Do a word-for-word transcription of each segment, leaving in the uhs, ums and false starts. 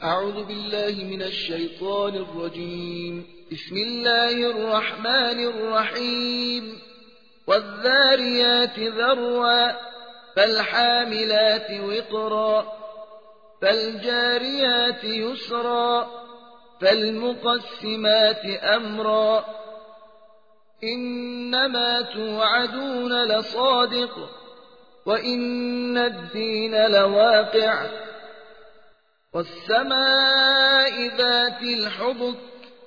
أعوذ بالله من الشيطان الرجيم. بسم الله الرحمن الرحيم. والذاريات ذروا فالحاملات وقرا فالجاريات يسرا فالمقسمات أمرا إنما توعدون لصادق وإن الدين لواقع والسماء ذات الحبك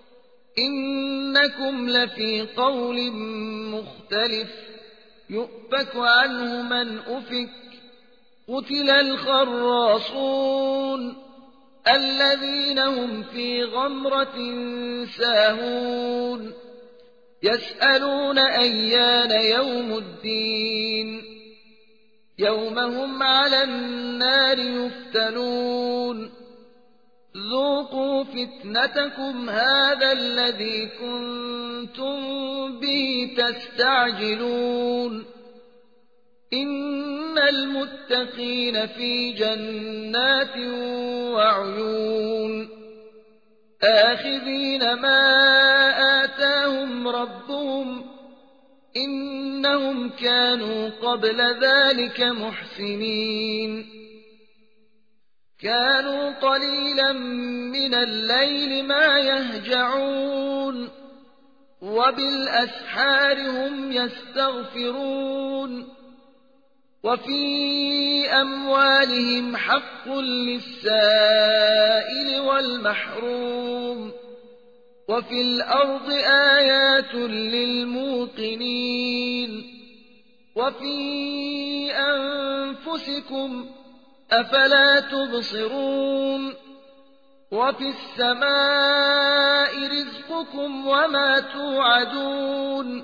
إنكم لفي قول مختلف يؤفك عنه من أفك قتل الخراصون الذين هم في غمرة ساهون يسألون أيان يوم الدين يوم هم على النار يفتنون ذوقوا فتنتكم هذا الذي كنتم به تستعجلون إن المتقين في جنات وعيون آخذين ما آتاهم ربهم إنهم كانوا قبل ذلك محسنين كانوا قليلا من الليل ما يهجعون وبالأسحار هم يستغفرون وفي أموالهم حق للسائل والمحروم وفي الأرض آيات للموقنين وفي أنفسكم أفلا تبصرون وفي السماء رزقكم وما توعدون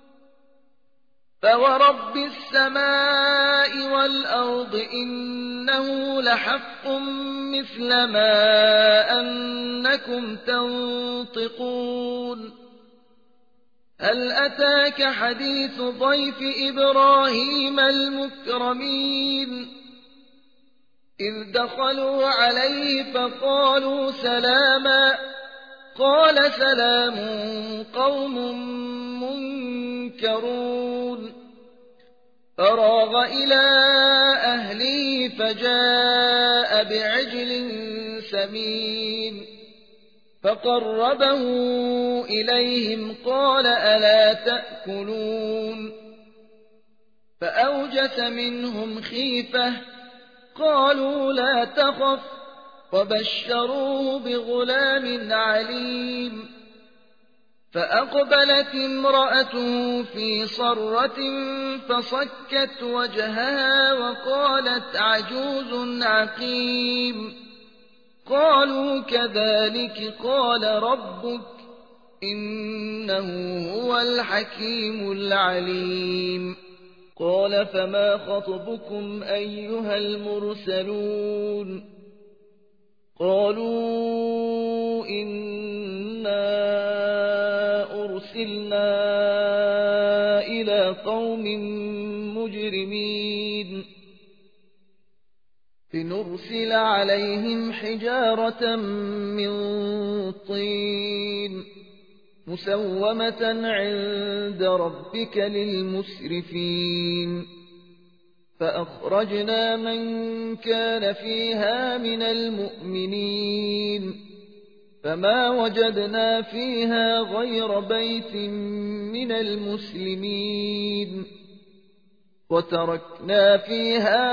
فورب السماء والأرض إنه لحق مثل ما أنكم تنطقون هل أتاك حديث ضيف إبراهيم المكرمين إذ دخلوا عليه فقالوا سلاما قال سلام قوم منكرون فراغ إلى أهله فجاء بعجل سمين فقربه إليهم قال ألا تأكلون فأوجس منهم خيفة قالوا لا تخف وبشروه بغلام عليم فأقبلت امرأته في صرة فصكت وجهها وقالت عجوز عقيم قالوا كذلك قال ربك إنه هو الحكيم العليم قال فما خطبكم أيها المرسلون قالوا إنا أرسلنا إلى قوم مجرمين لنرسل عليهم حجارة من طين مسومة عند ربك للمسرفين فأخرجنا من كان فيها من المؤمنين فما وجدنا فيها غير بيت من المسلمين وتركنا فيها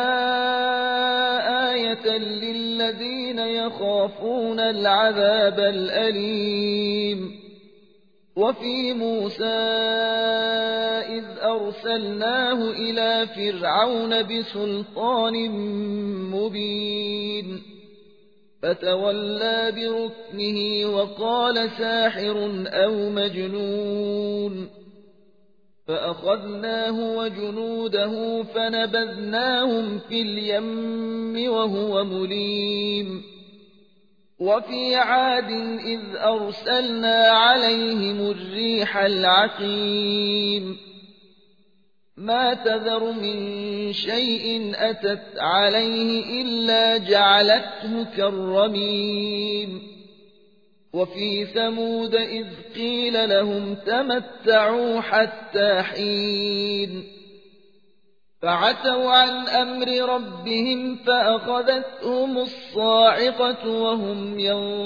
آية للذين يخافون العذاب الأليم وفي موسى إذ أرسلناه إلى فرعون بسلطان مبين فتولى بركنه وقال ساحر أو مجنون فأخذناه وجنوده فنبذناهم في اليم وهو مليم وفي عاد إذ أرسلنا عليهم الريح العقيم ما تذر من شيء أتت عليه إلا جعلته كالرميم وفي ثمود إذ قيل لهم تمتعوا حتى حين فعتوا عن أمر ربهم فأخذتهم الصاعقة وهم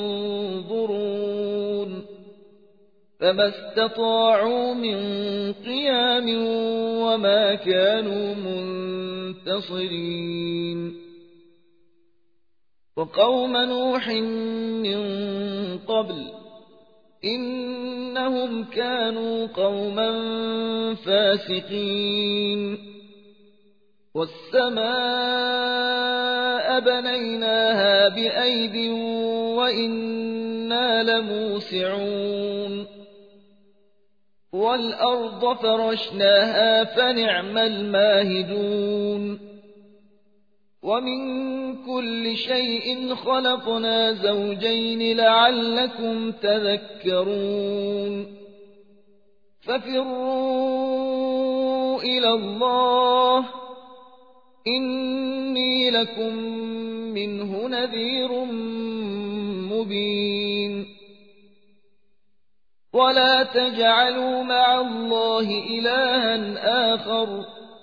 ينظرون فما استطاعوا من قيام وما كانوا منتصرين وقوم نوح من قبل إنهم كانوا قوما فاسقين والسماء بنيناها بأيد وإنا لموسعون والأرض فرشناها فنعم الماهدون ومن كل شيء خلقنا زوجين لعلكم تذكرون ففروا إلى الله إني لكم منه نذير مبين ولا تجعلوا مع الله إلها آخر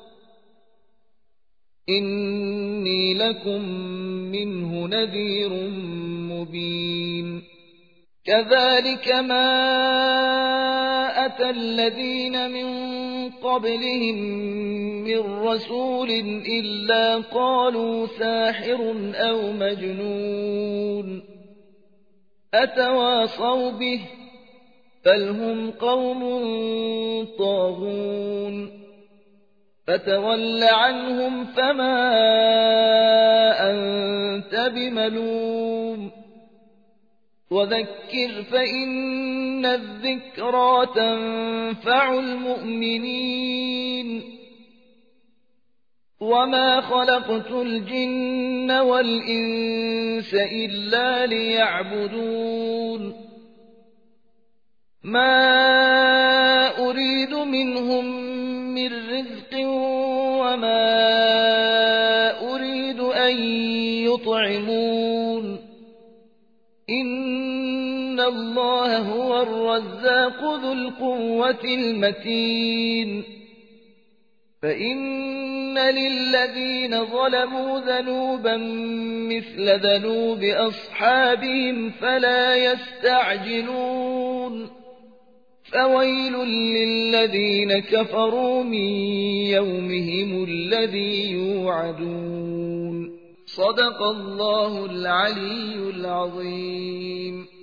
إني لكم منه نذير مبين كذلك ما أتى الذين من قبلهم من رسول إلا قالوا ساحر أو مجنون أتواصوا به بل هم قوم طاغون فتول عنهم فما أنت بملوم وذكر فإن الذكرى تنفع المؤمنين وما خلقت الجن والإنس إلا ليعبدون ما أريد منهم من رزق وما أريد أن يطعمون إن الله هو الرزاق ذو القوة المتين فإن للذين ظلموا ذنوبا مثل ذنوب أصحابهم فلا يستعجلون فويل للذين كفروا من يومهم الذي يوعدون صدق الله العلي العظيم.